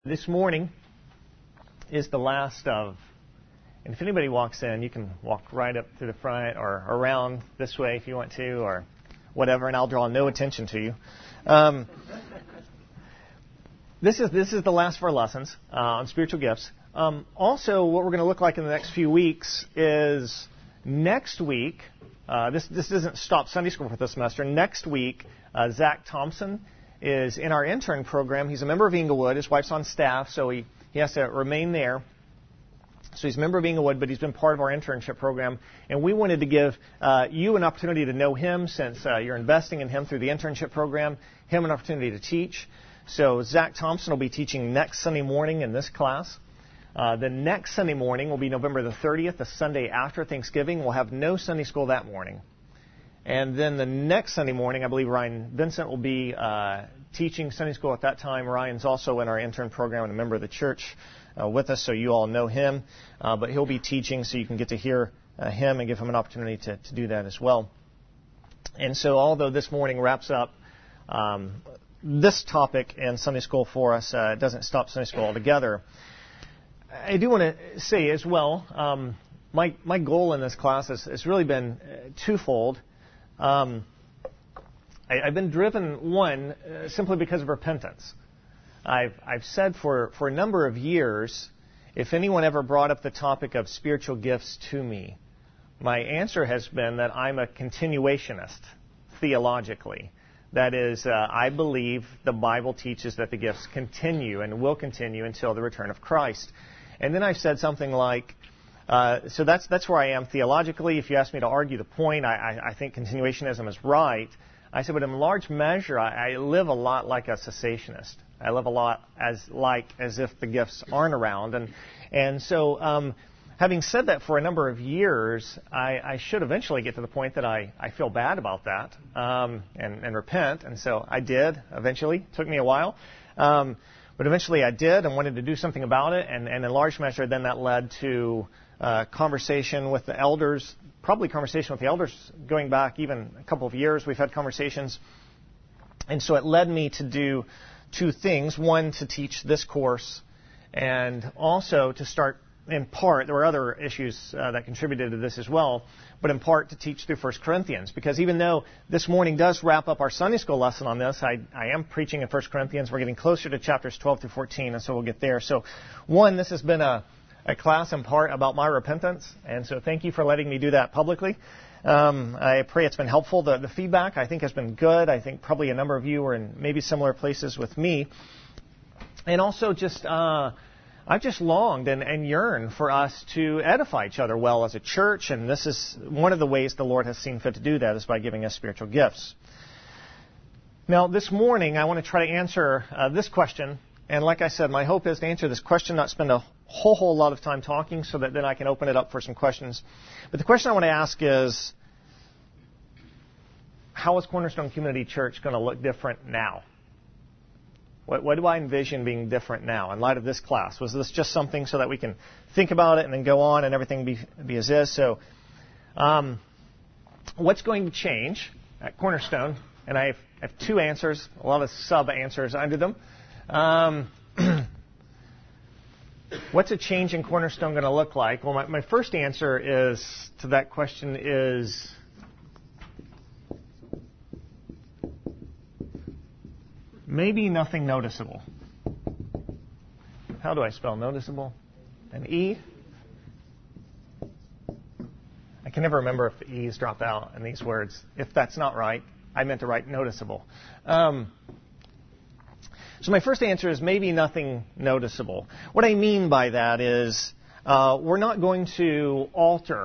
This morning is the last of, and if anybody walks in, you can walk right up to the front or around this way if you want to, or whatever, and I'll draw no attention to you. This is the last of our lessons on spiritual gifts. Also, what we're going to look like in the next few weeks is next week. This doesn't stop Sunday school for this semester. Next week, Zach Thompson is in our intern program. He's a member of Inglewood. His wife's on staff, so he has to remain there. So he's a member of Inglewood, but he's been part of our internship program. And we wanted to give you an opportunity to know him since you're investing in him through the internship program, him an opportunity to teach. So Zach Thompson will be teaching next Sunday morning in this class. The next Sunday morning will be November the 30th, the Sunday after Thanksgiving. We'll have no Sunday school that morning. And then the next Sunday morning, I believe Ryan Vincent will be teaching Sunday school at that time. Ryan's also in our intern program and a member of the church with us, so you all know him. But he'll be teaching, so you can get to hear him and give him an opportunity to do that as well. And so although this morning wraps up this topic in Sunday school for us, it doesn't stop Sunday school altogether. I do want to say as well, my goal in this class has really been twofold. I've been driven, simply because of repentance. I've said for a number of years, if anyone ever brought up the topic of spiritual gifts to me, my answer has been that I'm a continuationist, theologically. That is, I believe the Bible teaches that the gifts continue and will continue until the return of Christ. And then I've said something like, so that's where I am theologically. If you ask me to argue the point, I think continuationism is right. I said, but in large measure, I live a lot like a cessationist. I live a lot as if the gifts aren't around. And so having said that for a number of years, I should eventually get to the point that I feel bad about that and repent. And so I did eventually. It took me a while. But eventually I did and wanted to do something about it. And in large measure, then that led to conversation with the elders, probably conversation with the elders going back even a couple of years. We've had conversations. And so it led me to do two things. One, to teach this course, and also to start, in part, there were other issues that contributed to this as well, but in part to teach through 1 Corinthians. Because even though this morning does wrap up our Sunday school lesson on this, I am preaching in 1 Corinthians. We're getting closer to chapters 12 through 14, and so we'll get there. So, one, this has been a class in part about my repentance, and so thank you for letting me do that publicly. I pray it's been helpful. The feedback, I think, has been good. I think probably a number of you are in maybe similar places with me. And also just, I've just longed and yearned for us to edify each other well as a church, and this is one of the ways the Lord has seen fit to do that is by giving us spiritual gifts. Now, this morning, I want to try to answer this question. And like I said, my hope is to answer this question, not spend a whole lot of time talking so that then I can open it up for some questions. But the question I want to ask is, how is Cornerstone Community Church going to look different now? What do I envision being different now in light of this class? Was this just something so that we can think about it and then go on and everything be as is? So what's going to change at Cornerstone? And I have two answers, a lot of sub-answers under them. What's a change in Cornerstone going to look like? Well, my first answer to that question is maybe nothing noticeable. How do I spell noticeable? An E? I can never remember if the E's drop out in these words. If that's not right, I meant to write noticeable. So my first answer is maybe nothing noticeable. What I mean by that is we're not going to alter,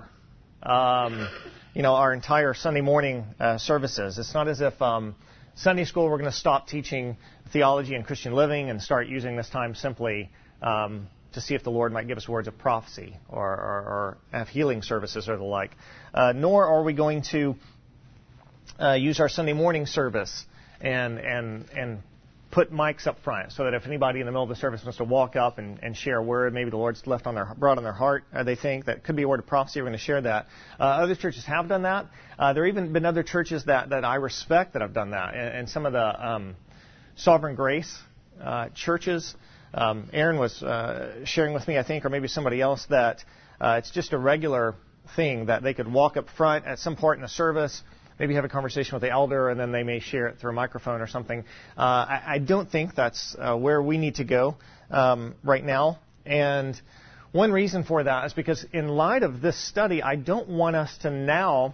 our entire Sunday morning services. It's not as if Sunday school we're going to stop teaching theology and Christian living and start using this time simply to see if the Lord might give us words of prophecy or have healing services or the like. Nor are we going to use our Sunday morning service and put mics up front so that if anybody in the middle of the service wants to walk up and share a word, maybe the Lord's brought on their heart, they think that could be a word of prophecy, we're going to share that. Other churches have done that. There have even been other churches that I respect that have done that. And some of the Sovereign Grace churches Aaron was sharing with me, I think, or maybe somebody else, that it's just a regular thing that they could walk up front at some point in the service, maybe have a conversation with the elder, and then they may share it through a microphone or something. I don't think that's where we need to go right now. And one reason for that is because in light of this study, I don't want us to now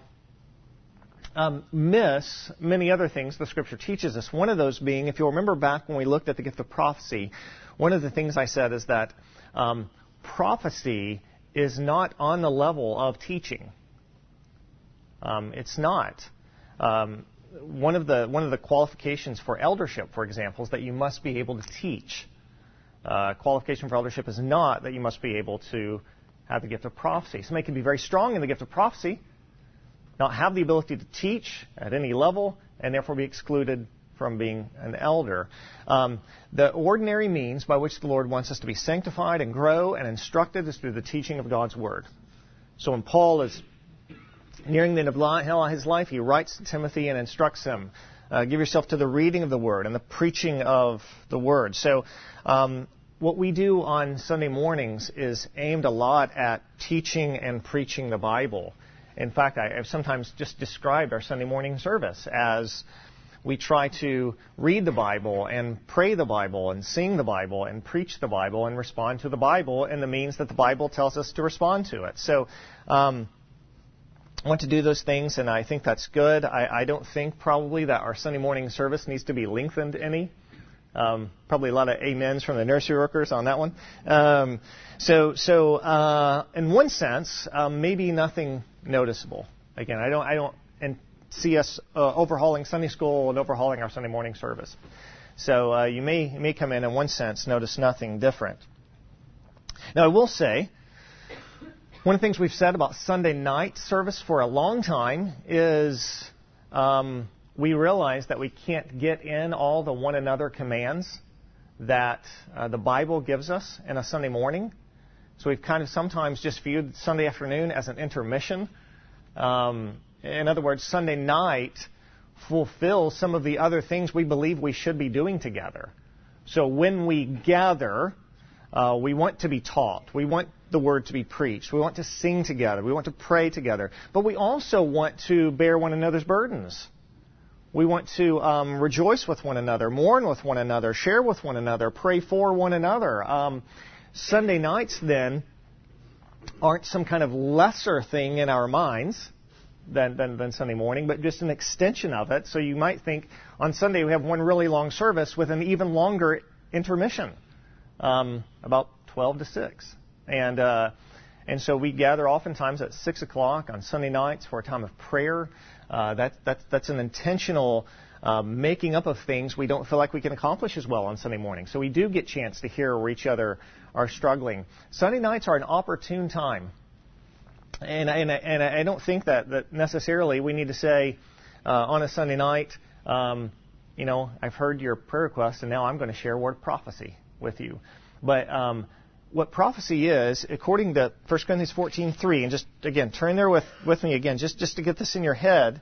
miss many other things the Scripture teaches us. One of those being, if you'll remember back when we looked at the gift of prophecy, one of the things I said is that prophecy is not on the level of teaching. It's not. One of the qualifications for eldership, for example, is that you must be able to teach. Qualification for eldership is not that you must be able to have the gift of prophecy. Somebody can be very strong in the gift of prophecy, not have the ability to teach at any level, and therefore be excluded from being an elder. The ordinary means by which the Lord wants us to be sanctified and grow and instructed is through the teaching of God's Word. So when Paul is nearing the end of his life, he writes to Timothy and instructs him, give yourself to the reading of the Word and the preaching of the Word. So what we do on Sunday mornings is aimed a lot at teaching and preaching the Bible. In fact, I've sometimes just described our Sunday morning service as we try to read the Bible and pray the Bible and sing the Bible and preach the Bible and respond to the Bible in the means that the Bible tells us to respond to it. So I want to do those things, and I think that's good. I don't think probably that our Sunday morning service needs to be lengthened any. Probably a lot of amens from the nursery workers on that one. So in one sense, maybe nothing noticeable. Again, I don't see us overhauling Sunday school and overhauling our Sunday morning service. So you may come in one sense, notice nothing different. Now, I will say, one of the things we've said about Sunday night service for a long time is we realize that we can't get in all the one another commands that the Bible gives us in a Sunday morning. So we've kind of sometimes just viewed Sunday afternoon as an intermission. In other words, Sunday night fulfills some of the other things we believe we should be doing together. So when we gather, we want to be taught. We want the Word to be preached. We want to sing together. We want to pray together. But we also want to bear one another's burdens. We want to rejoice with one another, mourn with one another, share with one another, pray for one another. Sunday nights, then, aren't some kind of lesser thing in our minds than Sunday morning, but just an extension of it. So you might think on Sunday we have one really long service with an even longer intermission, about 12 to 6. And so we gather oftentimes at 6 o'clock on Sunday nights for a time of prayer. That's an intentional making up of things we don't feel like we can accomplish as well on Sunday morning. So we do get a chance to hear where each other are struggling. Sunday nights are an opportune time. And I don't think that necessarily we need to say on a Sunday night, I've heard your prayer request and now I'm going to share a word of prophecy with you. But what prophecy is, according to 1 Corinthians 14:3, and just, again, turn there with me again, just to get this in your head.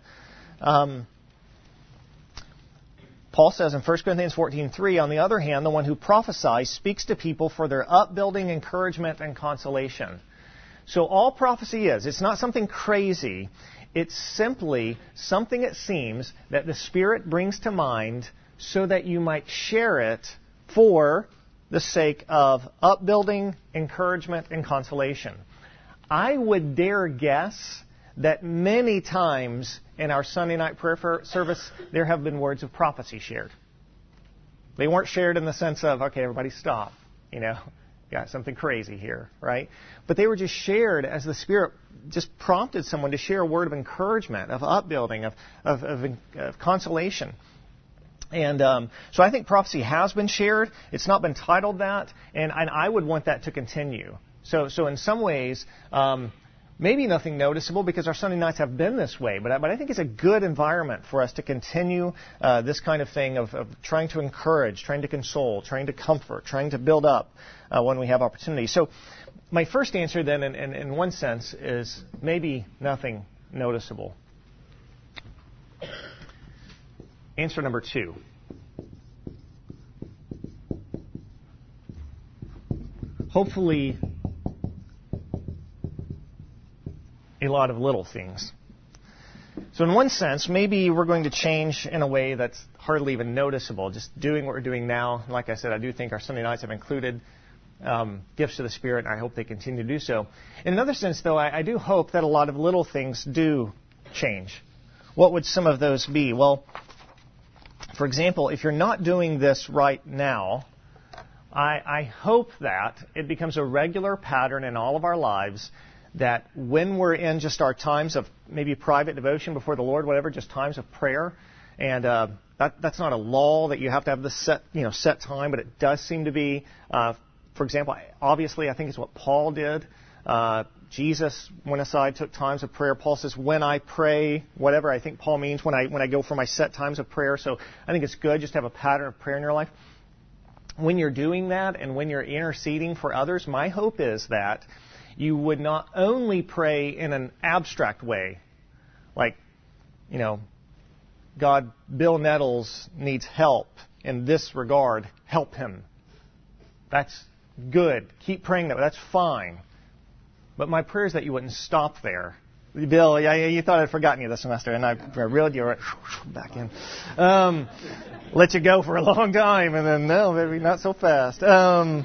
Paul says in 1 Corinthians 14:3, on the other hand, the one who prophesies speaks to people for their upbuilding, encouragement, and consolation. So all prophecy is, it's not something crazy. It's simply something, it seems, that the Spirit brings to mind so that you might share it for the sake of upbuilding, encouragement, and consolation. I would dare guess that many times in our Sunday night prayer service, there have been words of prophecy shared. They weren't shared in the sense of, okay, everybody stop, got something crazy here, right? But they were just shared as the Spirit just prompted someone to share a word of encouragement, of upbuilding, of consolation. And so I think prophecy has been shared. It's not been titled that, and I would want that to continue. So in some ways, maybe nothing noticeable because our Sunday nights have been this way, but I think it's a good environment for us to continue this kind of thing of trying to encourage, trying to console, trying to comfort, trying to build up when we have opportunity. So my first answer then, in one sense, is maybe nothing noticeable. Answer number 2. hopefully a lot of little things. So in one sense, maybe we're going to change in a way that's hardly even noticeable, just doing what we're doing now. Like I said, I do think our Sunday nights have included gifts of the Spirit, and I hope they continue to do so. In another sense, though, I do hope that a lot of little things do change. What would some of those be? Well, for example, if you're not doing this right now, I hope that it becomes a regular pattern in all of our lives that when we're in just our times of maybe private devotion before the Lord, whatever, just times of prayer, and that's not a law that you have to have this set time, but it does seem to be. For example, obviously, I think it's what Paul did. Jesus went aside, took times of prayer. Paul says, when I pray, whatever. I think Paul means when I go for my set times of prayer. So I think it's good just to have a pattern of prayer in your life. When you're doing that and when you're interceding for others, my hope is that you would not only pray in an abstract way, like, God, Bill Nettles needs help in this regard. Help him. That's good. Keep praying that way. That's fine. But my prayer is that you wouldn't stop there. Bill, you thought I'd forgotten you this semester, and I reeled you right back in. Let you go for a long time, and then, no, maybe not so fast. So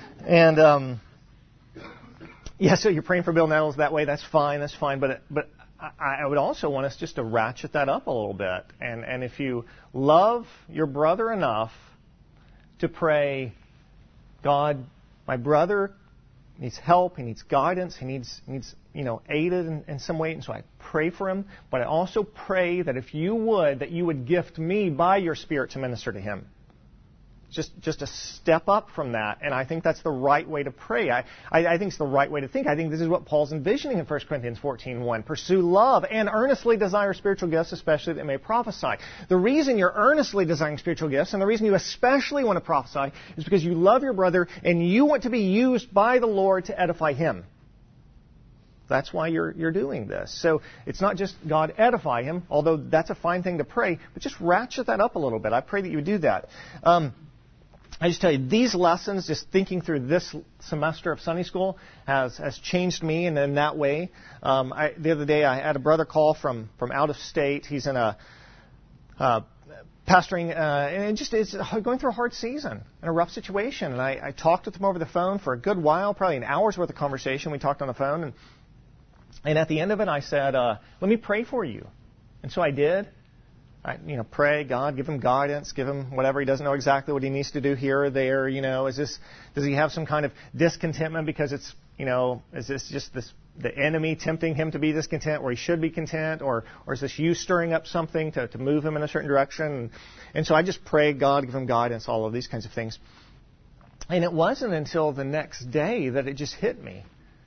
you're praying for Bill Nettles that way. That's fine. But I would also want us just to ratchet that up a little bit. And if you love your brother enough to pray, God, my brother needs help, he needs guidance, he needs aided in some way, and so I pray for him. But I also pray that if you would, that you would gift me by your Spirit to minister to him. Just a step up from that, and I think that's the right way to pray. I think it's the right way to think. I think this is what Paul's envisioning in 1 Corinthians 14:1. Pursue love and earnestly desire spiritual gifts, especially that may prophesy. The reason you're earnestly desiring spiritual gifts, and the reason you especially want to prophesy, is because you love your brother and you want to be used by the Lord to edify him. That's why you're doing this. So it's not just God edify him, although that's a fine thing to pray, but just ratchet that up a little bit. I pray that you would do that. I just tell you, these lessons, just thinking through this semester of Sunday school, has changed me in that way. The other day, I had a brother call from out of state. He's in a pastoring, and is going through a hard season and a rough situation. And I talked with him over the phone for a good while, probably an hour's worth of conversation. We talked on the phone, and at the end of it, I said, "Let me pray for you." And so I did. Pray, God, give him guidance, give him whatever. He doesn't know exactly what he needs to do here or there. Does he have some kind of discontentment because is this just the enemy tempting him to be discontent where he should be content, or is this you stirring up something to move him in a certain direction? And so I just prayed, God, give him guidance, all of these kinds of things. And it wasn't until the next day that it just hit me.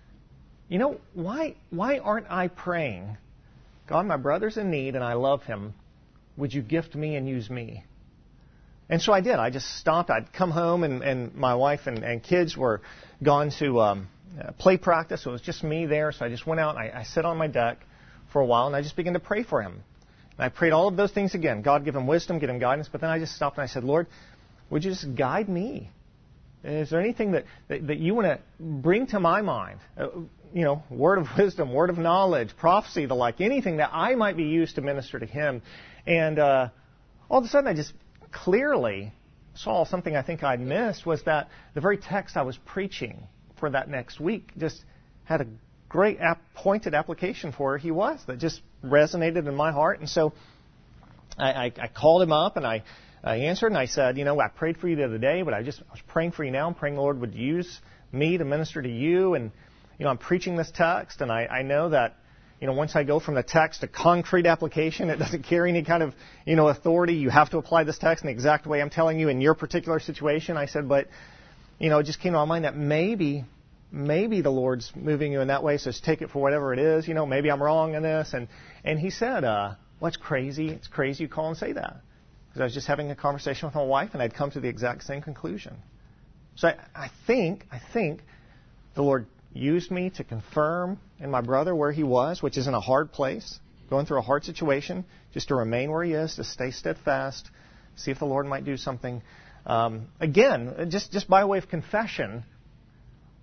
Why aren't I praying, God, my brother's in need and I love him. Would you gift me and use me? And so I did. I just stopped. I'd come home, and my wife and kids were gone to play practice. So it was just me there. So I just went out, and I sat on my deck for a while, and I just began to pray for him. And I prayed all of those things again. God, give him wisdom, give him guidance. But then I just stopped, and I said, Lord, would you just guide me? Is there anything that you want to bring to my mind? Word of wisdom, word of knowledge, prophecy, the like, anything that I might be used to minister to him. And all of a sudden I just clearly saw something I think I'd missed, was that the very text I was preaching for that next week just had a great pointed application for where he was that just resonated in my heart. And so I called him up and I answered and I said, I prayed for you the other day, but I was praying for you now. I'm praying the Lord would use me to minister to you. And, I'm preaching this text, and I know that, once I go from the text to concrete application, it doesn't carry any kind of, authority. You have to apply this text in the exact way I'm telling you in your particular situation. I said, but, it just came to my mind that maybe the Lord's moving you in that way, so just take it for whatever it is. Maybe I'm wrong in this. And he said, well, it's crazy. It's crazy you call and say that. Because I was just having a conversation with my wife, and I'd come to the exact same conclusion. So I think the Lord used me to confirm in my brother where he was, which is in a hard place, going through a hard situation, just to remain where he is, to stay steadfast, see if the Lord might do something. Again, just by way of confession,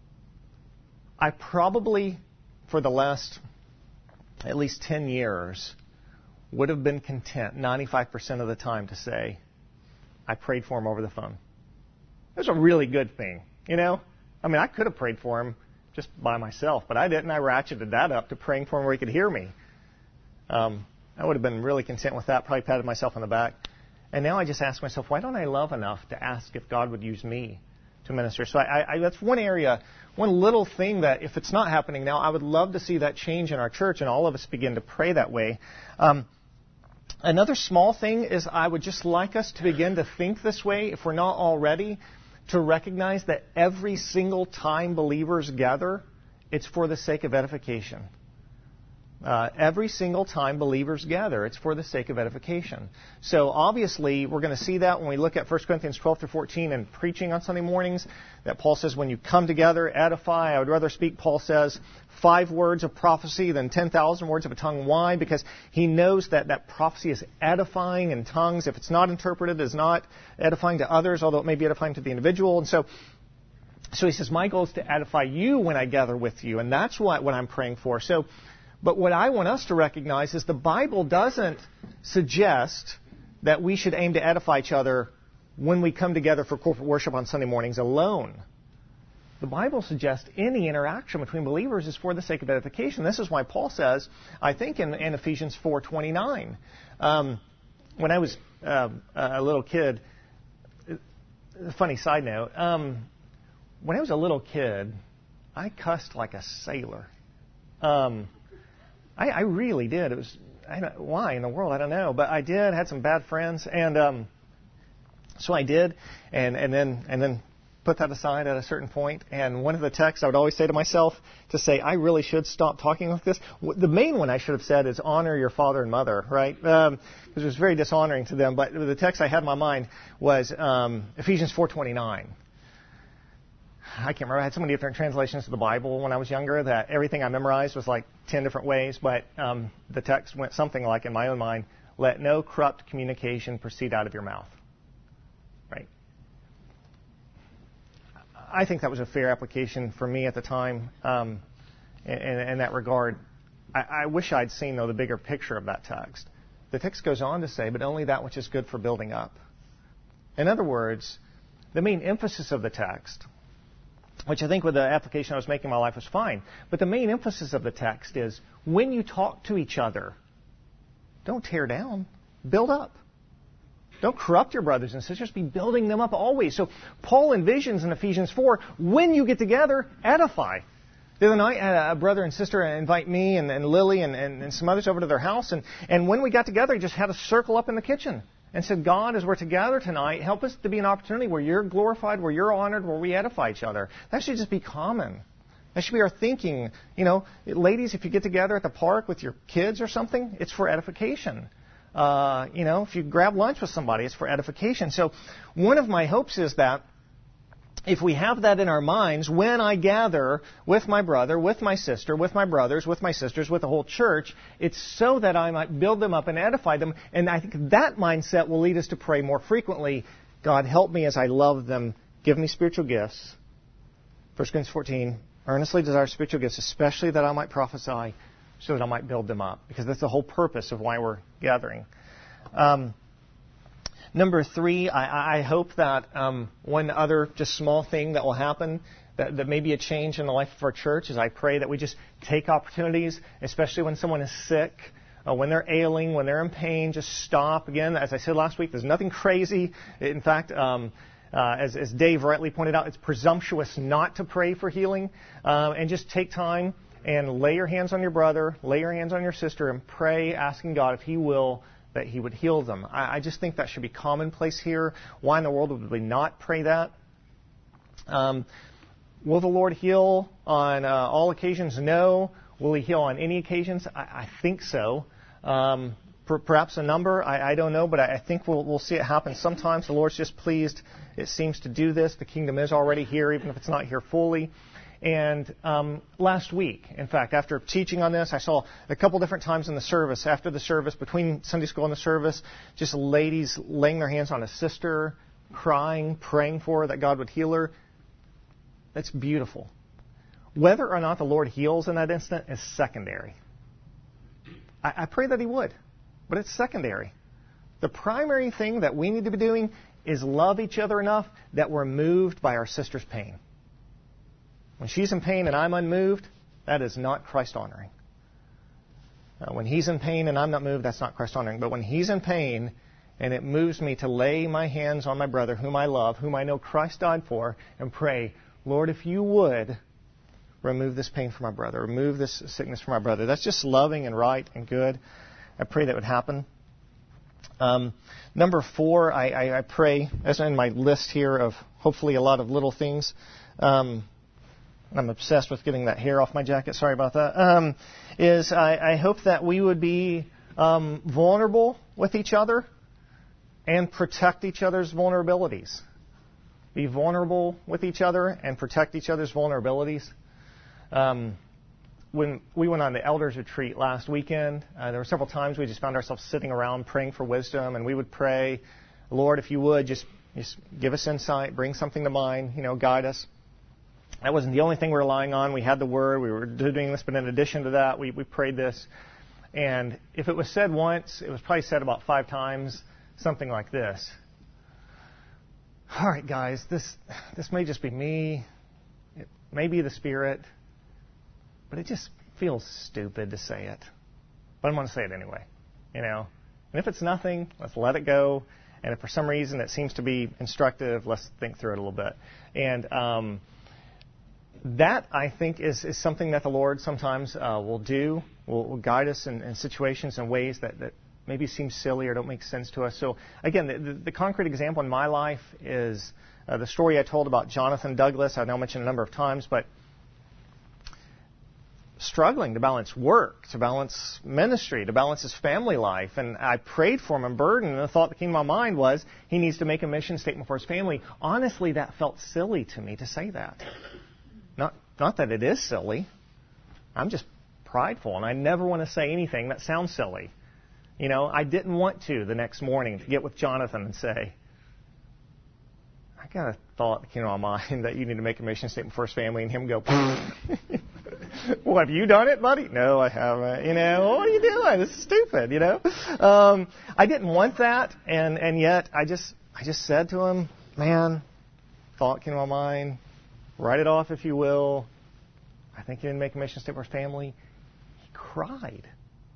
I probably, for the last at least 10 years, would have been content 95% of the time to say, I prayed for him over the phone. It was a really good thing, you know? I mean, I could have prayed for him just by myself, but I didn't. I ratcheted that up to praying for him where he could hear me. I would have been really content with that, probably patted myself on the back. And now I just ask myself, why don't I love enough to ask if God would use me to minister? So that's one area, one little thing that if it's not happening now, I would love to see that change in our church and all of us begin to pray that way. Another small thing is I would just like us to begin to think this way, if we're not already, to recognize that every single time believers gather, it's for the sake of edification. Every single time believers gather, it's for the sake of edification. So obviously, we're going to see that when we look at 1 Corinthians 12 through 14 and preaching on Sunday mornings, that Paul says when you come together, edify. I would rather speak, Paul says, 5 words of prophecy than 10,000 words of a tongue. Why? Because he knows that prophecy is edifying in tongues. If it's not interpreted, it's not edifying to others, although it may be edifying to the individual. And so he says, my goal is to edify you when I gather with you. And that's what I'm praying for. But what I want us to recognize is the Bible doesn't suggest that we should aim to edify each other when we come together for corporate worship on Sunday mornings alone. The Bible suggests any interaction between believers is for the sake of edification. This is why Paul says, I think in Ephesians 4:29, when I was a little kid, funny side note, when I was a little kid, I cussed like a sailor. I really did. It was why in the world, I don't know, but I did. Had some bad friends, and so I did, and then put that aside at a certain point. And one of the texts I would always say to myself to say I really should stop talking like this. The main one I should have said is honor your father and mother, right? Because it was very dishonoring to them. But the text I had in my mind was Ephesians 4:29. I can't remember. I had so many different translations of the Bible when I was younger that everything I memorized was like 10 different ways. But the text went something like, in my own mind, let no corrupt communication proceed out of your mouth. Right? I think that was a fair application for me at the time in that regard. I wish I'd seen, though, the bigger picture of that text. The text goes on to say, but only that which is good for building up. In other words, the main emphasis of the text, which I think with the application I was making in my life was fine. But the main emphasis of the text is when you talk to each other, don't tear down, build up. Don't corrupt your brothers and sisters, be building them up always. So Paul envisions in Ephesians 4, when you get together, edify. The other night, I had a brother and sister invite me and Lily and some others over to their house. And when we got together, he just had a circle up in the kitchen. And said, God, as we're together tonight, help us to be an opportunity where you're glorified, where you're honored, where we edify each other. That should just be common. That should be our thinking. You know, ladies, if you get together at the park with your kids or something, it's for edification. If you grab lunch with somebody, it's for edification. So one of my hopes is that if we have that in our minds, when I gather with my brother, with my sister, with my brothers, with my sisters, with the whole church, it's so that I might build them up and edify them. And I think that mindset will lead us to pray more frequently. God, help me as I love them. Give me spiritual gifts. 1 Corinthians 14, earnestly desire spiritual gifts, especially that I might prophesy, so that I might build them up. Because that's the whole purpose of why we're gathering. Number 3, I hope that one other just small thing that will happen, that may be a change in the life of our church, is I pray that we just take opportunities, especially when someone is sick, when they're ailing, when they're in pain, just stop. Again, as I said last week, there's nothing crazy. In fact, as Dave rightly pointed out, it's presumptuous not to pray for healing. And just take time and lay your hands on your brother, lay your hands on your sister, and pray, asking God if He will, that He would heal them. I just think that should be commonplace here. Why in the world would we not pray that? Will the Lord heal on all occasions? No. Will He heal on any occasions? I think so. Perhaps a number. I don't know, but I think we'll see it happen sometimes. The Lord's just pleased, it seems, to do this. The kingdom is already here, even if it's not here fully. And last week, in fact, after teaching on this, I saw a couple different times in the service, after the service, between Sunday school and the service, just ladies laying their hands on a sister, crying, praying for her that God would heal her. That's beautiful. Whether or not the Lord heals in that instant is secondary. I pray that He would, but it's secondary. The primary thing that we need to be doing is love each other enough that we're moved by our sister's pain. When she's in pain and I'm unmoved, that is not Christ-honoring. When he's in pain and I'm not moved, that's not Christ-honoring. But when he's in pain and it moves me to lay my hands on my brother, whom I love, whom I know Christ died for, and pray, Lord, if you would, remove this pain from my brother, remove this sickness from my brother. That's just loving and right and good. I pray that would happen. Number 4, I pray, as in my list here of hopefully a lot of little things. I'm obsessed with getting that hair off my jacket. Sorry about that. I hope that we would be vulnerable with each other and protect each other's vulnerabilities. Be vulnerable with each other and protect each other's vulnerabilities. When we went on the elders retreat last weekend, there were several times we just found ourselves sitting around praying for wisdom, and we would pray, Lord, if you would, just give us insight, bring something to mind, guide us. That wasn't the only thing we were relying on. We had the Word, we were doing this, but in addition to that, we prayed this. And if it was said once, it was probably said about 5 times, something like this. All right, guys, this may just be me. It may be the Spirit. But it just feels stupid to say it. But I'm going to say it anyway, And if it's nothing, let's let it go. And if for some reason it seems to be instructive, let's think through it a little bit. And that, I think, is something that the Lord sometimes will do, will guide us in situations in ways that maybe seem silly or don't make sense to us. So, again, the concrete example in my life is the story I told about Jonathan Douglas. I've now mentioned a number of times, but struggling to balance work, to balance ministry, to balance his family life. And I prayed for him and burdened, and the thought that came to my mind was he needs to make a mission statement for his family. Honestly, that felt silly to me to say that. Not that it is silly. I'm just prideful, and I never want to say anything that sounds silly. I didn't want to the next morning to get with Jonathan and say, I got a thought that came to my mind that you need to make a mission statement for his family, and him go, well, have you done it, buddy? No, I haven't. What are you doing? This is stupid, I didn't want that, and yet I just said to him, man, thought came to my mind, write it off if you will. I think you need to make a mission statement for his family. He cried.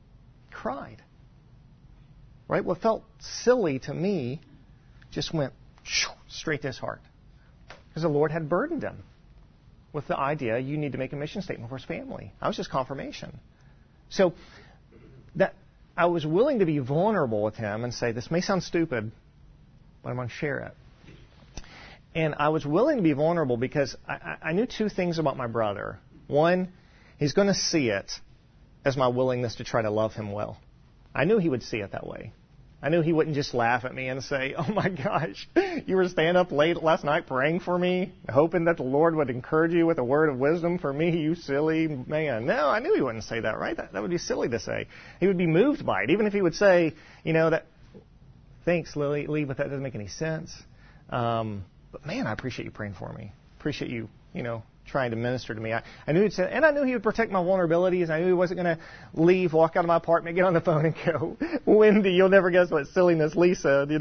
Right? What felt silly to me just went straight to his heart. Because the Lord had burdened him with the idea you need to make a mission statement for his family. That was just confirmation. So that I was willing to be vulnerable with him and say, this may sound stupid, but I'm going to share it. And I was willing to be vulnerable because I knew 2 things about my brother. One, he's going to see it as my willingness to try to love him well. I knew he would see it that way. I knew he wouldn't just laugh at me and say, oh my gosh, you were staying up late last night praying for me, hoping that the Lord would encourage you with a word of wisdom for me, you silly man. No, I knew he wouldn't say that, right? That would be silly to say. He would be moved by it. Even if he would say, that, thanks, Lee, but that doesn't make any sense. But man, I appreciate you praying for me. Appreciate you, trying to minister to me. I knew he'd say, and I knew he would protect my vulnerabilities. I knew he wasn't going to leave, walk out of my apartment, get on the phone and go, Wendy, you'll never guess what silliness Lee said,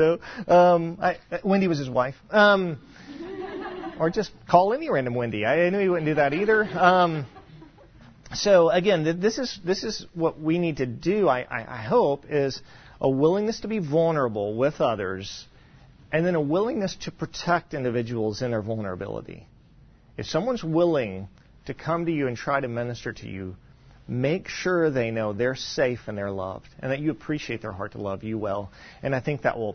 Wendy was his wife. Or just call any random Wendy. I knew he wouldn't do that either. So again, this is what we need to do, I hope, is a willingness to be vulnerable with others, and then a willingness to protect individuals in their vulnerability. If someone's willing to come to you and try to minister to you, make sure they know they're safe and they're loved, and that you appreciate their heart to love you well. And I think that will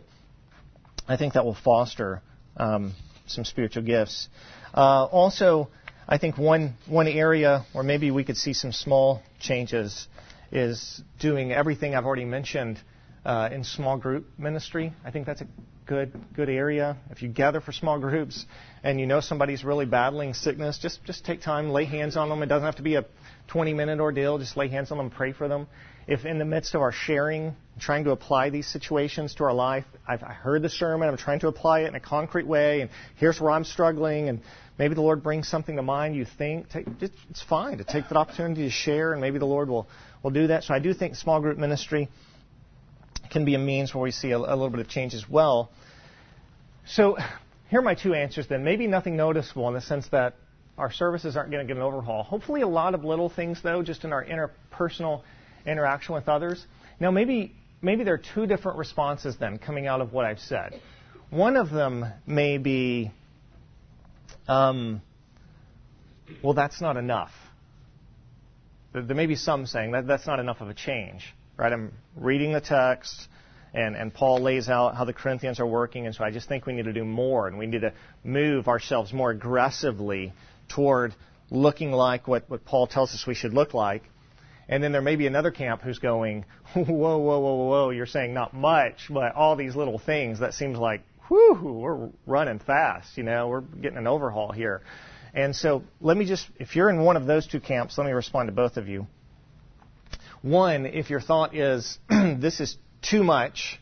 foster some spiritual gifts. Also, I think one area where maybe we could see some small changes is doing everything I've already mentioned in small group ministry. I think that's a good area. If you gather for small groups and somebody's really battling sickness, just take time, lay hands on them. It doesn't have to be a 20-minute ordeal. Just lay hands on them, pray for them. if in the midst of our sharing, trying to apply these situations to our life, I heard the sermon, I'm trying to apply it in a concrete way, and here's where I'm struggling, and maybe the Lord brings something to mind you think, it's fine to take that opportunity to share, and maybe the Lord will do that. So I do think small group ministry can be a means where we see a little bit of change as well. So here are my two answers then. Maybe nothing noticeable in the sense that our services aren't going to get an overhaul. Hopefully a lot of little things, though, just in our interpersonal interaction with others. Now, maybe there are two different responses then coming out of what I've said. One of them may be, well, that's not enough. There may be some saying that's not enough of a change, right? I'm reading the text, and Paul lays out how the Corinthians are working, and so I just think we need to do more, and we need to move ourselves more aggressively toward looking like what Paul tells us we should look like. And then there may be another camp who's going, whoa, you're saying not much, but all these little things, that seems like, we're running fast, we're getting an overhaul here. And so let me just, if you're in one of those two camps, let me respond to both of you. One, if your thought is, this is too much,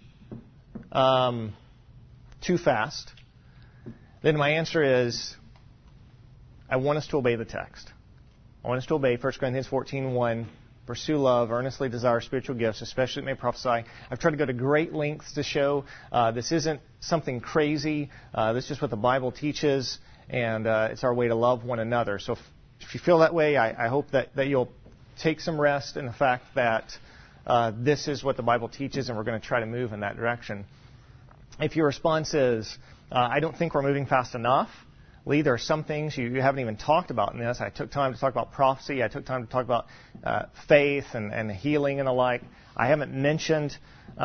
too fast, then my answer is, I want us to obey the text. I want us to obey 1 Corinthians 14:1. Pursue love, earnestly desire spiritual gifts, especially that may prophesy. I've tried to go to great lengths to show this isn't something crazy. This is just what the Bible teaches, and it's our way to love one another. So if you feel that way, I hope that you'll take some rest in the fact that this is what the Bible teaches, and we're going to try to move in that direction. If your response is, I don't think we're moving fast enough, Lee, there are some things you haven't even talked about in this. I took time to talk about prophecy. I took time to talk about faith and healing and the like. I haven't mentioned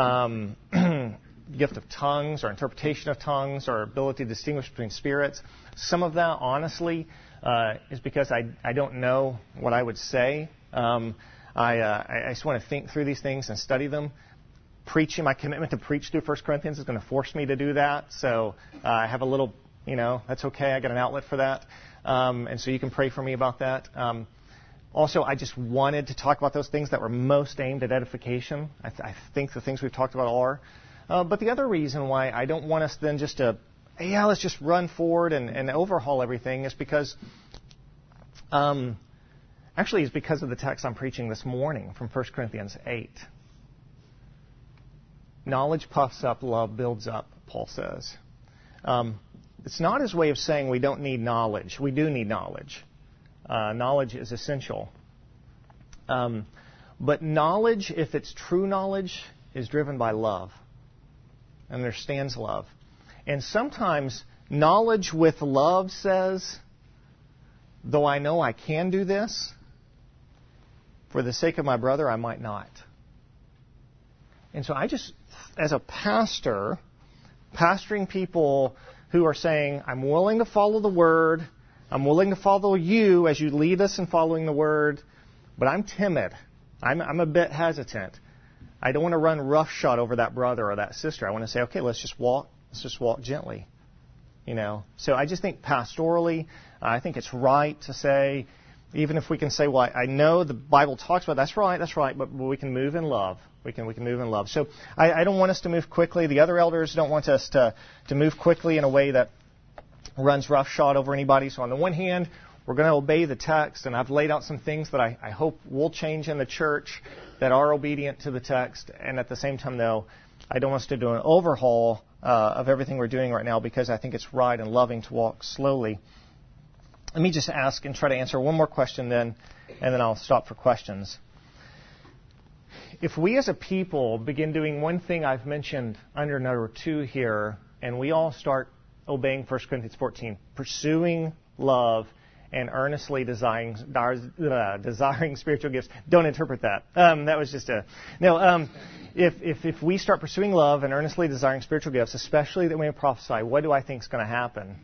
gift of tongues or interpretation of tongues or ability to distinguish between spirits. Some of that, honestly, is because I don't know what I would say. I just want to think through these things and study them. Preaching, my commitment to preach through 1 Corinthians is going to force me to do that. So I have a little... that's okay. I got an outlet for that. And so you can pray for me about that. Also, I just wanted to talk about those things that were most aimed at edification. I think the things we've talked about are. But the other reason why I don't want us then just to, let's just run forward and overhaul everything is because, actually it's because of the text I'm preaching this morning from 1 Corinthians 8. Knowledge puffs up, love builds up, Paul says. It's not his way of saying we don't need knowledge. We do need knowledge. Knowledge is essential. But knowledge, if it's true knowledge, is driven by love. Understands love. And sometimes knowledge with love says, though I know I can do this, for the sake of my brother, I might not. And so I just, as a pastor, pastoring people who are saying, I'm willing to follow the Word, I'm willing to follow you as you lead us in following the Word, but I'm timid. I'm a bit hesitant. I don't want to run roughshod over that brother or that sister. I want to say, okay, let's just walk gently. So I just think pastorally, I think it's right to say, even if we can say, well, I know the Bible talks about that's right, but we can move in love. We can move in love. So I don't want us to move quickly. The other elders don't want us to move quickly in a way that runs roughshod over anybody. So on the one hand, we're going to obey the text, and I've laid out some things that I hope will change in the church that are obedient to the text. And at the same time, though, I don't want us to do an overhaul of everything we're doing right now because I think it's right and loving to walk slowly. Let me just ask and try to answer one more question then, and then I'll stop for questions. If we as a people begin doing one thing I've mentioned under number 2 here, and we all start obeying 1 Corinthians 14, pursuing love and earnestly desiring spiritual gifts. Don't interpret that. That was just if we start pursuing love and earnestly desiring spiritual gifts, especially that we may prophesy, what do I think is going to happen?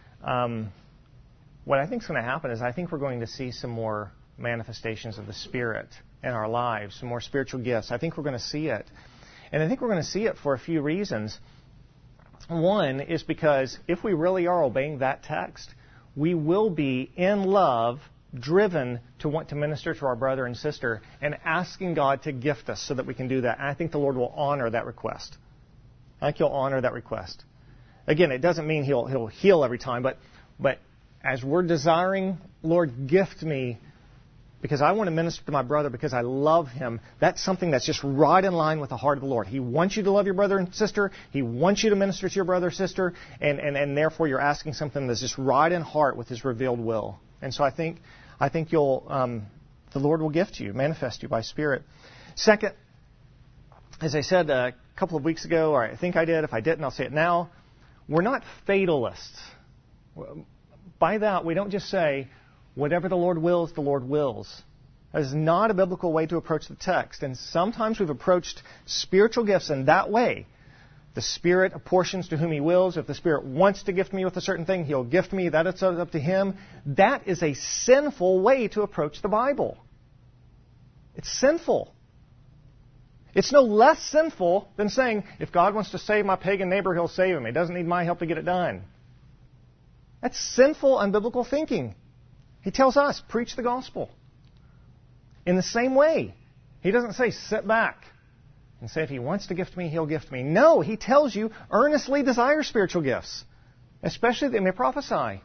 What I think is going to happen is I think we're going to see some more manifestations of the Spirit in our lives, some more spiritual gifts. I think we're going to see it. And I think we're going to see it for a few reasons. One is because if we really are obeying that text, we will be in love driven to want to minister to our brother and sister and asking God to gift us so that we can do that. And I think the Lord will honor that request. I think He'll honor that request. Again, it doesn't mean He'll heal every time, but as we're desiring, Lord, gift me because I want to minister to my brother because I love him, that's something that's just right in line with the heart of the Lord. He wants you to love your brother and sister. He wants you to minister to your brother or sister, and therefore you're asking something that's just right in heart with His revealed will. And so I think you'll the Lord will gift you, manifest you by Spirit. Second, as I said a couple of weeks ago, or I think I did, if I didn't, I'll say it now, we're not fatalists. By that, we don't just say, whatever the Lord wills, the Lord wills. That is not a biblical way to approach the text. And sometimes we've approached spiritual gifts in that way. The Spirit apportions to whom He wills. If the Spirit wants to gift me with a certain thing, He'll gift me. That is up to Him. That is a sinful way to approach the Bible. It's sinful. It's no less sinful than saying, if God wants to save my pagan neighbor, He'll save him. He doesn't need my help to get it done. That's sinful, unbiblical thinking. He tells us, preach the gospel. In the same way, He doesn't say, sit back and say, if He wants to gift me, He'll gift me. No, He tells you, earnestly desire spiritual gifts, especially that they may prophesy.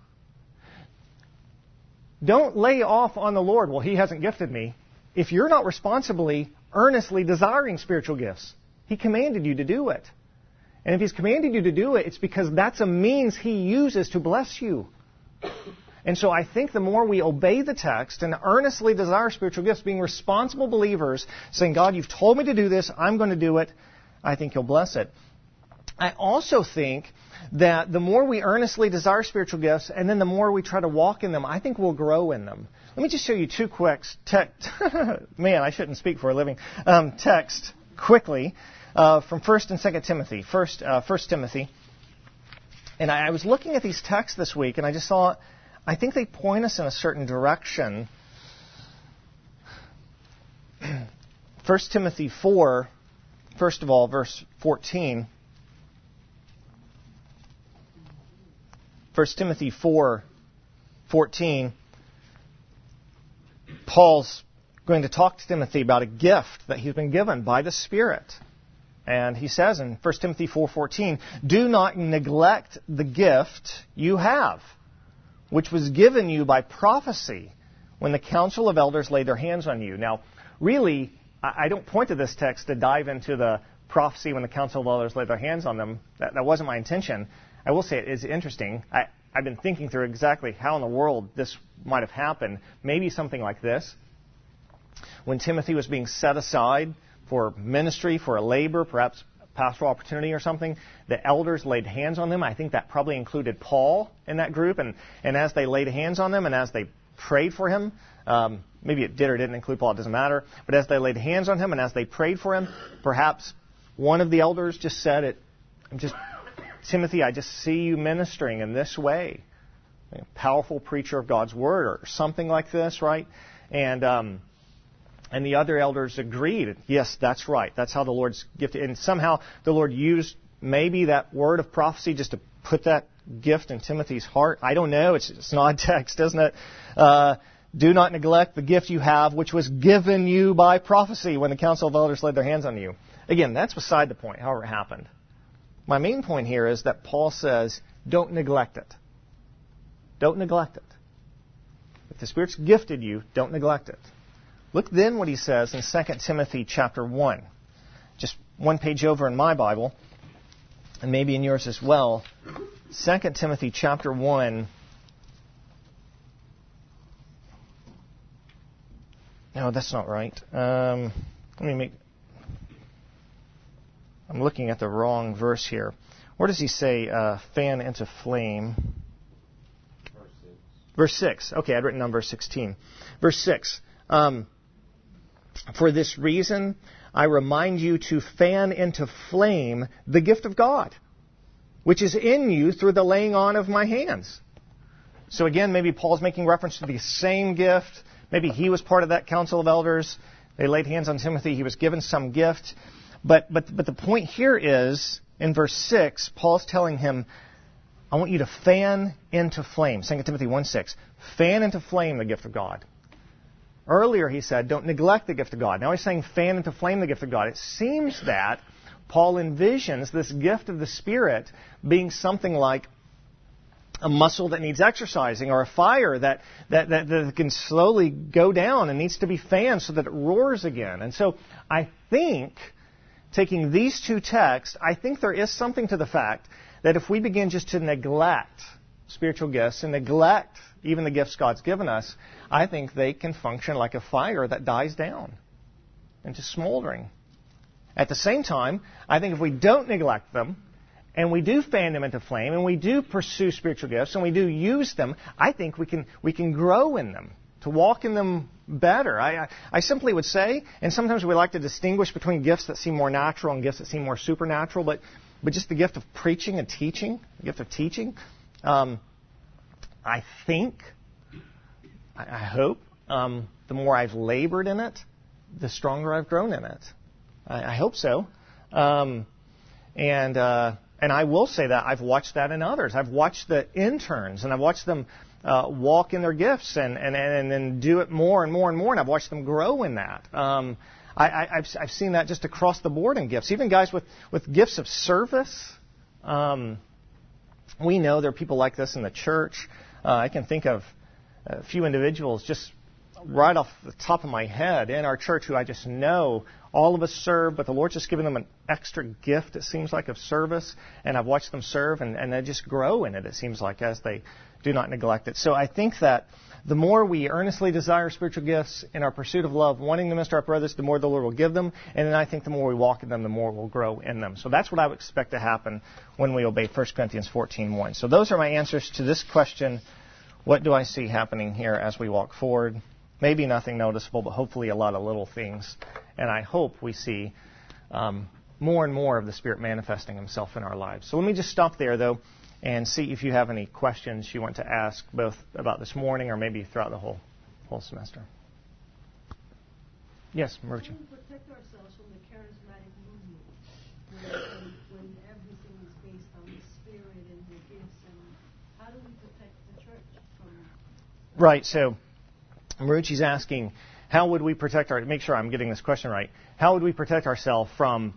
Don't lay off on the Lord, well, He hasn't gifted me. If you're not responsibly, earnestly desiring spiritual gifts, He commanded you to do it. And if He's commanded you to do it, it's because that's a means He uses to bless you. And so I think the more we obey the text and earnestly desire spiritual gifts, being responsible believers, saying, God, you've told me to do this, I'm going to do it, I think You'll bless it. I also think that the more we earnestly desire spiritual gifts, and then the more we try to walk in them, I think we'll grow in them. Let me just show you two quick man, I shouldn't speak for a living. Text quickly from 1 and 2 Timothy. First Timothy. And I was looking at these texts this week, and I just thought, I think they point us in a certain direction. 1 Timothy 4, first of all, verse 14. 1 Timothy 4:14. Paul's going to talk to Timothy about a gift that he's been given by the Spirit. And he says in 1 Timothy 4:14, do not neglect the gift you have, which was given you by prophecy when the council of elders laid their hands on you. Now, really, I don't point to this text to dive into the prophecy when the council of elders laid their hands on them. That wasn't my intention. I will say it is interesting. I've been thinking through exactly how in the world this might have happened. Maybe something like this. When Timothy was being set aside for ministry, for a labor, perhaps pastoral opportunity or something, the elders laid hands on them. I think that probably included Paul in that group. And as they laid hands on them and as they prayed for him, maybe it did or didn't include Paul, it doesn't matter. But as they laid hands on him and as they prayed for him, perhaps one of the elders just said, Timothy, I just see you ministering in this way. A powerful preacher of God's Word or something like this, right? And the other elders agreed. Yes, that's right. That's how the Lord's gifted. And somehow the Lord used maybe that word of prophecy just to put that gift in Timothy's heart. I don't know. It's an odd text, isn't it? Do not neglect the gift you have, which was given you by prophecy when the council of elders laid their hands on you. Again, that's beside the point, however it happened. My main point here is that Paul says, don't neglect it. Don't neglect it. If the Spirit's gifted you, don't neglect it. Look then what he says in 2 Timothy chapter 1. Just one page over in my Bible, and maybe in yours as well. 2 Timothy chapter 1. No, that's not right. I'm looking at the wrong verse here. Where does he say fan into flame? Verse 6. Okay, I'd written down verse 16. Verse 6. For this reason, I remind you to fan into flame the gift of God, which is in you through the laying on of my hands. So again, maybe Paul's making reference to the same gift. Maybe he was part of that council of elders. They laid hands on Timothy. He was given some gift. But the point here is, in verse 6, Paul's telling him, I want you to fan into flame. 2 Timothy 1:6. Fan into flame the gift of God. Earlier he said, don't neglect the gift of God. Now he's saying fan into flame the gift of God. It seems that Paul envisions this gift of the Spirit being something like a muscle that needs exercising, or a fire that can slowly go down and needs to be fanned so that it roars again. And so I think, taking these two texts, I think there is something to the fact that if we begin just to neglect spiritual gifts and neglect even the gifts God's given us, I think they can function like a fire that dies down into smoldering. At the same time, I think if we don't neglect them, and we do fan them into flame, and we do pursue spiritual gifts, and we do use them, I think we can grow in them, to walk in them better. I simply would say, and sometimes we like to distinguish between gifts that seem more natural and gifts that seem more supernatural, but just the gift of preaching and teaching, the gift of teaching, I think, I hope, the more I've labored in it, the stronger I've grown in it. I hope so. And I will say that I've watched that in others. I've watched the interns, and I've watched them walk in their gifts and then do it more and more and more, and I've watched them grow in that. I've seen that just across the board in gifts. Even guys with gifts of service. We know there are people like this in the church. I can think of a few individuals just right off the top of my head in our church who I just know all of us serve, but the Lord's just given them an extra gift, it seems like, of service, and I've watched them serve, and they just grow in it, it seems like, as they do not neglect it. So I think that the more we earnestly desire spiritual gifts in our pursuit of love, wanting to minister to our brothers, the more the Lord will give them, and then I think the more we walk in them, the more we'll grow in them. So that's what I would expect to happen when we obey 1 Corinthians 14:1. So those are my answers to this question, what do I see happening here as we walk forward? Maybe nothing noticeable, but hopefully a lot of little things. And I hope we see more and more of the Spirit manifesting Himself in our lives. So let me just stop there, though, and see if you have any questions you want to ask, both about this morning or maybe throughout the whole semester. Yes, Marucci. How do we protect ourselves from the charismatic movement when everything is based on the Spirit and the gifts? And how do we protect the church from... Right, so Marucci's asking, how would we protect make sure I'm getting this question right, how would we protect ourselves from,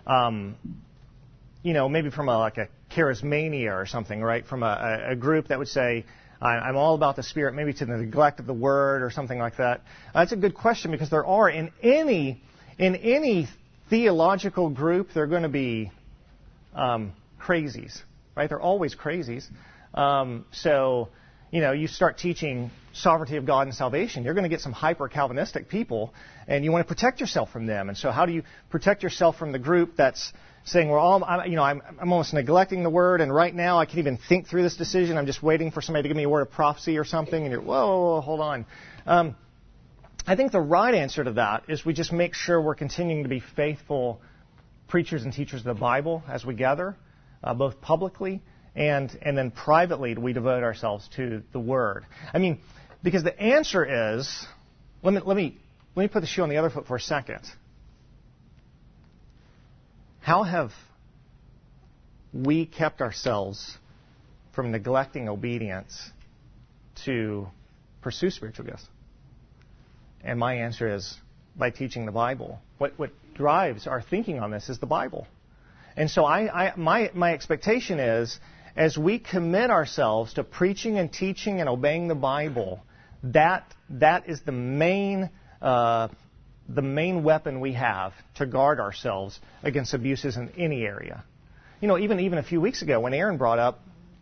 maybe from a charismania or something, right? From a group that would say, I'm all about the Spirit, maybe to the neglect of the Word or something like that. That's a good question, because there are, in any theological group, there are going to be crazies, right? They're always crazies. You start teaching sovereignty of God and salvation, you're going to get some hyper-Calvinistic people, and you want to protect yourself from them. And so how do you protect yourself from the group that's saying, I'm almost neglecting the Word, and right now I can't even think through this decision, I'm just waiting for somebody to give me a word of prophecy or something, and you're, whoa, hold on. I think the right answer to that is we just make sure we're continuing to be faithful preachers and teachers of the Bible as we gather, both publicly and then privately we devote ourselves to the Word. I mean, because the answer is, let me put the shoe on the other foot for a second. How have we kept ourselves from neglecting obedience to pursue spiritual gifts? And my answer is by teaching the Bible. What drives our thinking on this is the Bible. And so my expectation is, as we commit ourselves to preaching and teaching and obeying the Bible, that is the main weapon we have to guard ourselves against abuses in any area. Even a few weeks ago, when Aaron brought up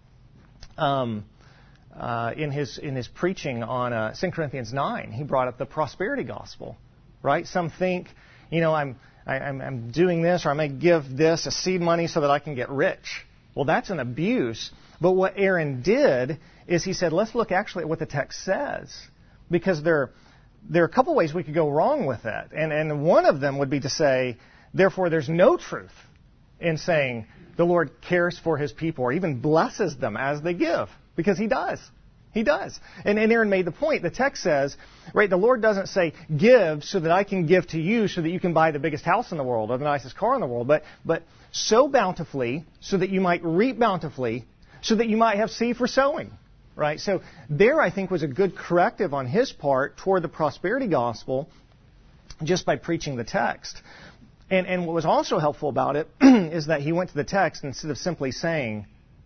in his preaching on 2 Corinthians 9, he brought up the prosperity gospel, right? Some think, I'm doing this, or I may give this as seed money so that I can get rich. Well, that's an abuse. But what Aaron did is he said, let's look actually at what the text says, because there are a couple ways we could go wrong with it. And one of them would be to say, therefore, there's no truth in saying the Lord cares for His people or even blesses them as they give, because He does. He does. And Aaron made the point. The text says, right, the Lord doesn't say, give so that I can give to you so that you can buy the biggest house in the world or the nicest car in the world, but so bountifully so that you might reap bountifully, so that you might have seed for sowing. Right? So there, I think, was a good corrective on his part toward the prosperity gospel just by preaching the text. And what was also helpful about it is that he went to the text instead of simply saying,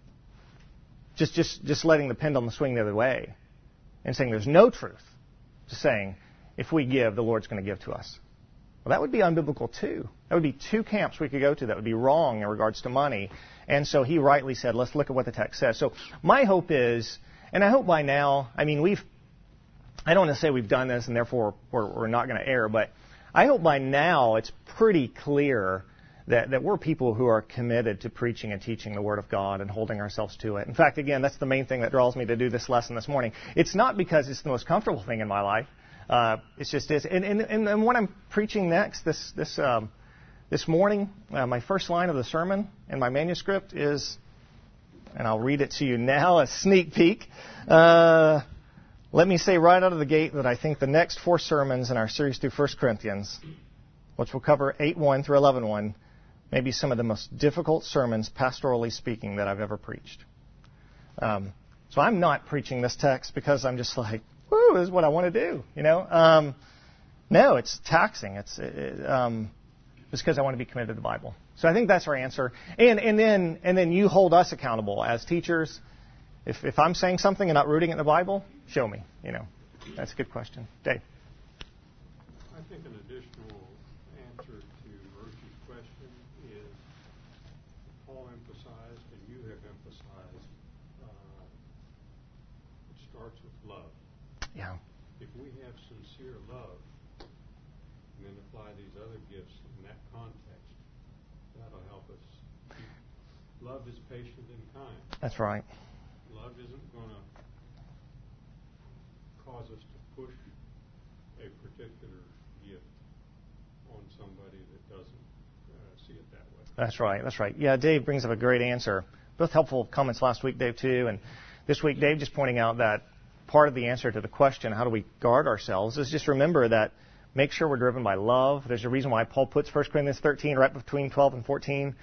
just letting the pendulum swing the other way and saying there's no truth, just saying if we give, the Lord's going to give to us. Well, that would be unbiblical too. That would be two camps we could go to that would be wrong in regards to money. And so he rightly said, let's look at what the text says. So my hope is, and I hope by now, I mean, I don't want to say we've done this and therefore we're not going to err, but I hope by now it's pretty clear that we're people who are committed to preaching and teaching the Word of God and holding ourselves to it. In fact, again, that's the main thing that draws me to do this lesson this morning. It's not because it's the most comfortable thing in my life. It's just is. And what I'm preaching next, this morning, my first line of the sermon in my manuscript is, and I'll read it to you now, a sneak peek. Let me say right out of the gate that I think the next 4 sermons in our series through 1 Corinthians, which will cover 8:1 through 11:1, may be some of the most difficult sermons, pastorally speaking, that I've ever preached. So I'm not preaching this text because I'm just like, woo, this is what I want to do, you know. No, it's taxing. It's because I want to be committed to the Bible. So I think that's our answer. And then you hold us accountable as teachers. If I'm saying something and not rooting it in the Bible, show me. You know, that's a good question. Dave. I think an additional answer to Roach's question is Paul emphasized, and you have emphasized, it starts with love. Yeah. If we have sincere love, and then apply these other gifts in that context, that'll help us. Love is patient and kind. That's right. Love isn't going to cause us to push a particular gift on somebody that doesn't see it that way. That's right. That's right. Yeah, Dave brings up a great answer. Both helpful comments last week, Dave, too. And this week, Dave just pointing out that part of the answer to the question, how do we guard ourselves, is just remember that make sure we're driven by love. There's a reason why Paul puts 1 Corinthians 13 right between 12 and 14.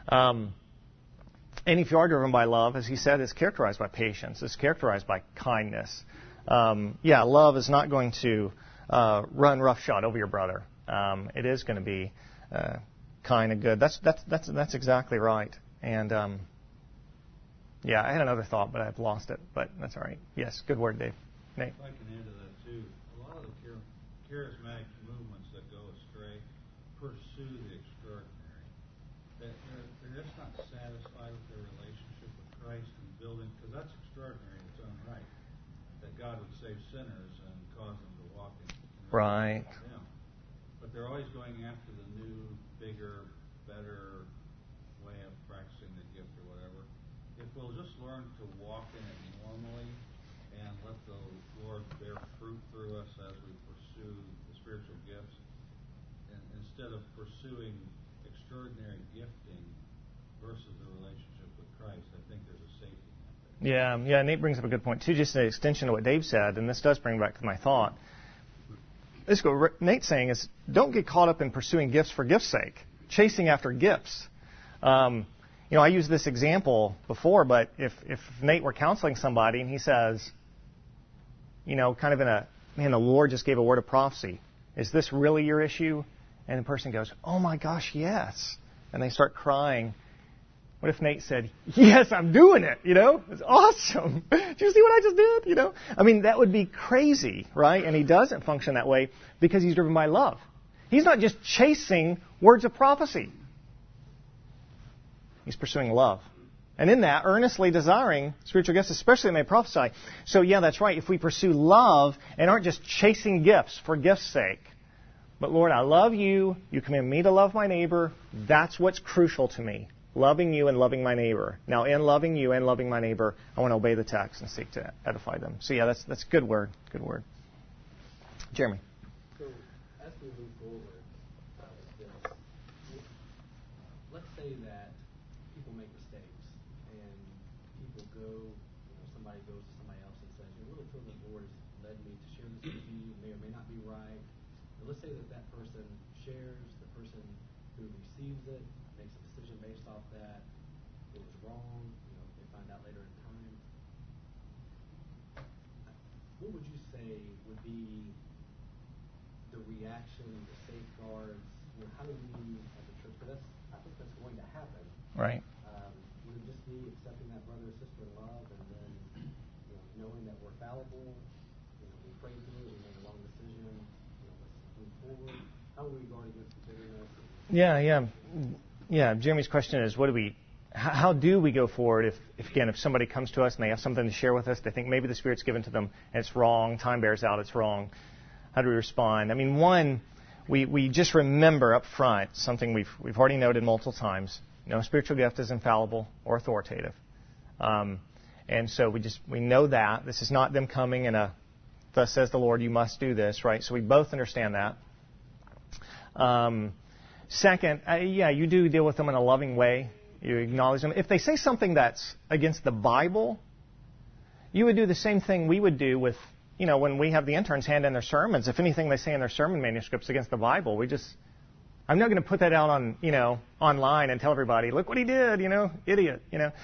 And if you are driven by love, as he said, it's characterized by patience. It's characterized by kindness. Love is not going to run roughshod over your brother. It is going to be kind and good. That's exactly right. And I had another thought, but I've lost it. But that's all right. Yes, good word, Dave. Nate. If I can add to that too, a lot of the charismatic movements that go astray pursue the extraordinary. They're just not satisfied with their relationship with Christ and building, because that's extraordinary in its own right, that God would save sinners and cause them to walk in right. Him. But they're always going after the new, bigger, better way of practicing the gift or whatever. If we'll just learn to walk in it normally and let the Lord bear fruit through us as we pursue the spiritual gifts, and instead of pursuing extraordinary gifting versus the relationship with Christ, I think there's a safety net there. Yeah, Nate brings up a good point, too, just an extension of what Dave said, and this does bring back to my thought. What Nate's saying is, don't get caught up in pursuing gifts for gifts' sake, chasing after gifts. I used this example before, but if Nate were counseling somebody and he says, kind of the Lord just gave a word of prophecy. Is this really your issue? And the person goes, oh my gosh, yes. And they start crying. What if Nate said, yes, I'm doing it, It's awesome. Did you see what I just did, that would be crazy, right? And he doesn't function that way because he's driven by love. He's not just chasing words of prophecy. He's pursuing love. And in that, earnestly desiring spiritual gifts, especially when they prophesy. So, yeah, that's right. If we pursue love and aren't just chasing gifts for gifts' sake, but Lord, I love you. You command me to love my neighbor. That's what's crucial to me. Loving you and loving my neighbor. Now, in loving you and loving my neighbor, I want to obey the text and seek to edify them. So, yeah, that's a good word. Good word. Jeremy. So, as we move forward with this, let's say that people make mistakes and people somebody goes to somebody else and says, I really feel the Lord has led me to share this with you. It may or may not be right. But let's say that person shares, the person who receives it makes a decision based off that. It was wrong. They find find out later in time. What would you say would be the reaction, the safeguards? How do we, as a church, because I think that's going to happen. Right. Would it just be accepting that brother or sister in love, and then knowing that we're fallible, we pray through it, we make a wrong decision, let's move forward. How do we guard against the bitterness? Yeah. Jeremy's question is, how do we go forward if somebody comes to us and they have something to share with us, they think maybe the Spirit's given to them and it's wrong, time bears out, it's wrong. How do we respond? I mean, one, we just remember up front something we've already noted multiple times. No spiritual gift is infallible or authoritative. And so we know that. This is not them coming in thus says the Lord, you must do this, right? So we both understand that. Second, you do deal with them in a loving way. You acknowledge them. If they say something that's against the Bible, you would do the same thing we would do with, when we have the interns hand in their sermons. If anything they say in their sermon manuscripts against the Bible, I'm not going to put that out on, online and tell everybody, look what he did, idiot, No.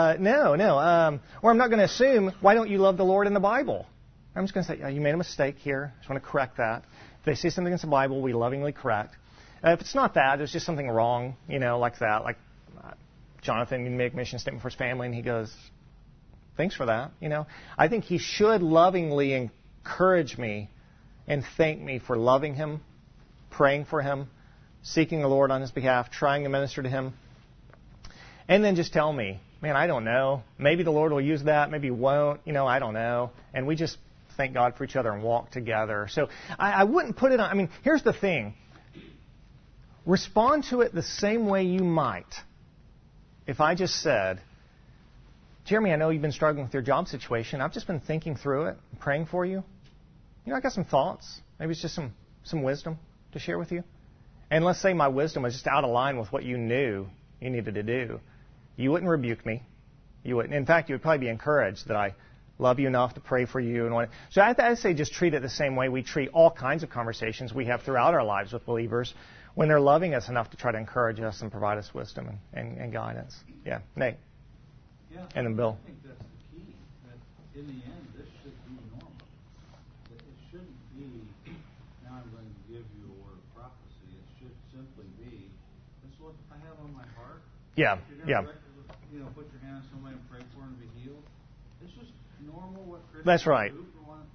Or I'm not going to assume, why don't you love the Lord in the Bible? I'm just going to say, you made a mistake here. I just want to correct that. If they say something against the Bible, we lovingly correct. If it's not that, there's just something wrong, like that. Like Jonathan, you make a mission statement for his family, and he goes, thanks for that. I think he should lovingly encourage me and thank me for loving him, praying for him, seeking the Lord on his behalf, trying to minister to him. And then just tell me, man, I don't know. Maybe the Lord will use that. Maybe he won't. I don't know. And we just thank God for each other and walk together. So I wouldn't put it on. I mean, here's the thing. Respond to it the same way you might if I just said, Jeremy, I know you've been struggling with your job situation. I've just been thinking through it and praying for you. I got some thoughts. Maybe it's just some wisdom to share with you. And let's say my wisdom was just out of line with what you knew you needed to do. You wouldn't rebuke me. You wouldn't. In fact, you would probably be encouraged that I love you enough to pray for you. So I'd say just treat it the same way we treat all kinds of conversations we have throughout our lives with believers when they're loving us enough to try to encourage us and provide us wisdom and guidance. Yeah, Nate. Yeah, and then Bill. I think that's the key. That in the end, this should be normal. That it shouldn't be, now I'm going to give you a word of prophecy. It should simply be, this is what I have on my heart. Yeah, If you're going to put your hand on somebody and pray for them to be healed. It's just normal what Christians That's right. do.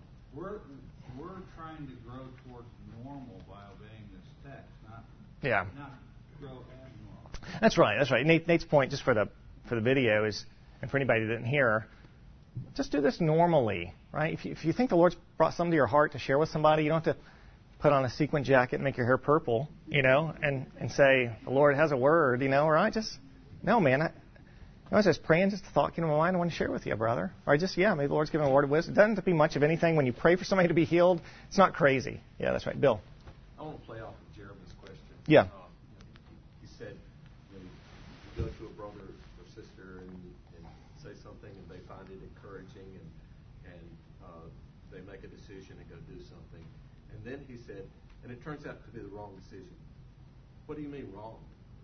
We're trying to grow towards normal by obeying this text, not grow abnormal. That's right. Nate's point, just for the video, is, and for anybody who didn't hear, just do this normally, right? If you think the Lord's brought something to your heart to share with somebody, you don't have to put on a sequin jacket and make your hair purple, and say, the Lord has a word, right? No, man. I was just praying, just a thought came to my mind, I want to share with you, brother. Or maybe the Lord's given a word of wisdom. It doesn't have to be much of anything. When you pray for somebody to be healed, it's not crazy. Yeah, that's right. Bill. I want to play off of Jeremy's question. Yeah. He said, you go to a brother or sister and say something, and they find it encouraging, and they make a decision and go do something. And then he said, and it turns out to be the wrong decision. What do you mean wrong?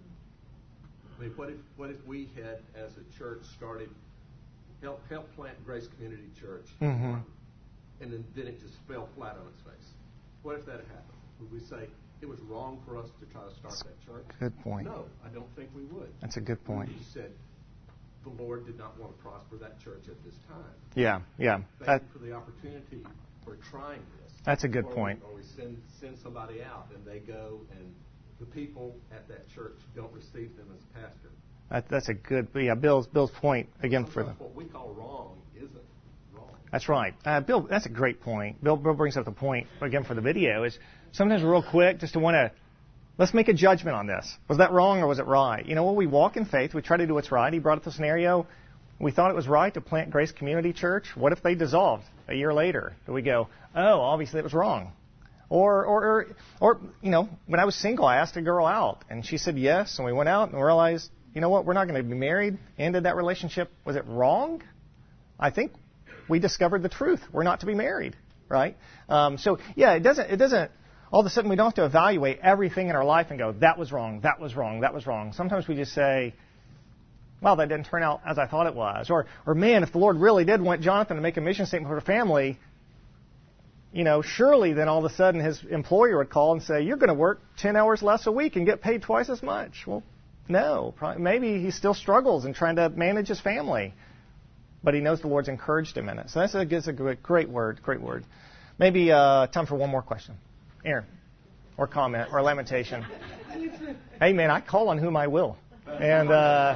I mean, what if we had, as a church, started help plant Grace Community Church, mm-hmm. and then it just fell flat on its face? What if that had happened? Would we say it was wrong for us to try to start that church? Good point. No, I don't think we would. That's a good point. We said the Lord did not want to prosper that church at this time. Yeah. Thank you for the opportunity for trying this. That's a good point. Or we send somebody out, and they go, and the people at that church don't receive them as a pastor. That's a good. Yeah, Bill's point again for them. What we call wrong isn't wrong. That's right, Bill. That's a great point. Bill brings up the point again for the video is sometimes we're real quick just to want to let's make a judgment on this. Was that wrong or was it right? We walk in faith. We try to do what's right. He brought up the scenario. We thought it was right to plant Grace Community Church. What if they dissolved a year later? Do we go, oh, obviously it was wrong? Or when I was single, I asked a girl out, and she said yes, and we went out and realized, we're not going to be married. Ended that relationship. Was it wrong? I think we discovered the truth. We're not to be married, right? It doesn't. All of a sudden, we don't have to evaluate everything in our life and go, that was wrong, that was wrong, that was wrong. Sometimes we just say, wow, that didn't turn out as I thought it was. Or man, if the Lord really did want Jonathan to make a mission statement for the family, surely then all of a sudden his employer would call and say, you're going to work 10 hours less a week and get paid twice as much. Well, no. Maybe he still struggles in trying to manage his family. But he knows the Lord's encouraged him in it. So that's a great word, great word. Maybe time for one more question. Aaron, or comment, or lamentation. Hey, man, I call on whom I will. And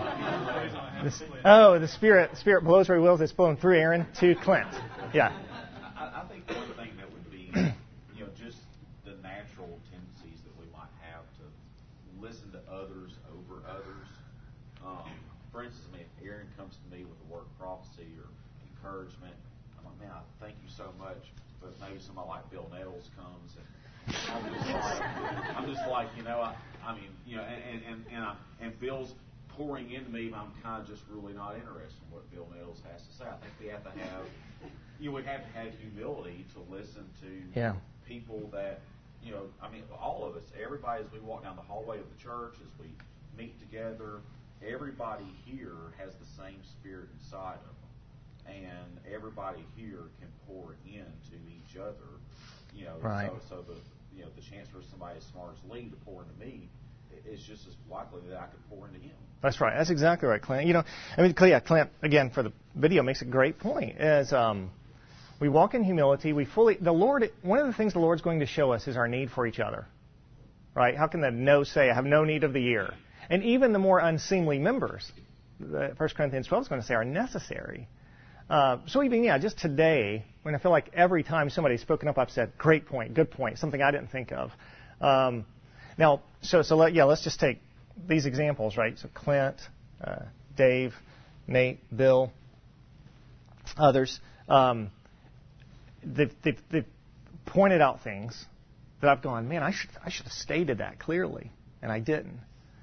the Spirit blows where He wills. It's blowing through Aaron to Clint. Yeah. I think one thing that would be, just the natural tendencies that we might have to listen to others over others. For instance, if Aaron comes to me with a word of prophecy or encouragement, I'm like, man, I thank you so much. But maybe somebody like Bill Nettles comes and I'm just like, and Bill's pouring into me, but I'm kind of just really not interested in what Bill Nettles has to say. I think we have to have, we have to have humility to listen to people that, all of us, everybody, as we walk down the hallway of the church, as we meet together, everybody here has the same spirit inside of them. And everybody here can pour into each other, Right. So the chance for somebody as smart as Lee to pour into me is just as likely that I could pour into him. That's right. That's exactly right, Clint. Clint, again, for the video, makes a great point. As we walk in humility, the Lord. One of the things the Lord's going to show us is our need for each other. Right? How can the no say, I have no need of the ear? And even the more unseemly members, 1 Corinthians 12 is going to say, are necessary. So even, just today, when I feel like every time somebody's spoken up, I've said, great point, good point, something I didn't think of. Let's just take these examples, right? So Clint, Dave, Nate, Bill, others, they've pointed out things that I've gone, man, I should have stated that clearly, and I didn't.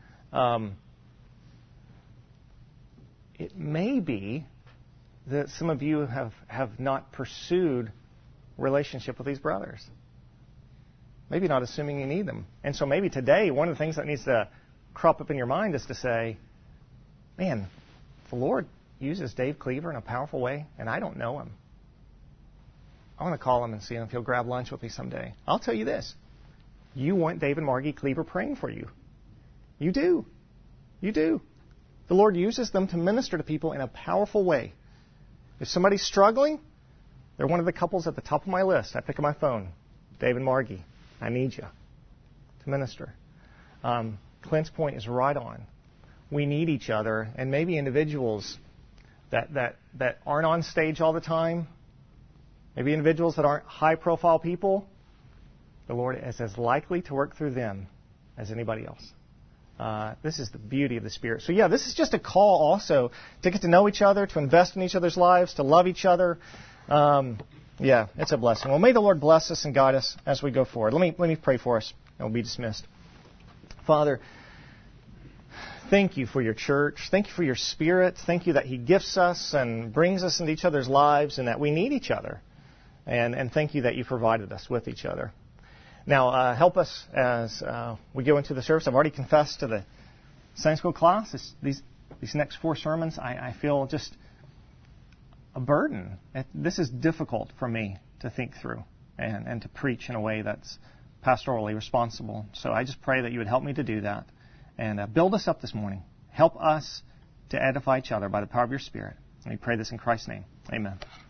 It may be that some of you have not pursued relationship with these brothers. Maybe not assuming you need them. And so maybe today, one of the things that needs to crop up in your mind is to say, man, the Lord uses Dave Cleaver in a powerful way, and I don't know him. I want to call him and see if he'll grab lunch with me someday. I'll tell you this. You want Dave and Margie Cleaver praying for you. You do. You do. The Lord uses them to minister to people in a powerful way. If somebody's struggling, they're one of the couples at the top of my list. I pick up my phone. Dave and Margie, I need you to minister. Clint's point is right on. We need each other, and maybe individuals that aren't on stage all the time, maybe individuals that aren't high-profile people, the Lord is as likely to work through them as anybody else. This is the beauty of the Spirit. So this is just a call also to get to know each other, to invest in each other's lives, to love each other. It's a blessing. Well, may the Lord bless us and guide us as we go forward. Let me pray for us, and we'll be dismissed. Father, thank you for your church. Thank you for your Spirit. Thank you that He gifts us and brings us into each other's lives, and that we need each other. And thank you that you provided us with each other. Now, help us as we go into the service. I've already confessed to the Sunday school class. These next 4 sermons, I feel just a burden. This is difficult for me to think through and to preach in a way that's pastorally responsible. So I just pray that you would help me to do that and build us up this morning. Help us to edify each other by the power of your Spirit. And we pray this in Christ's name. Amen.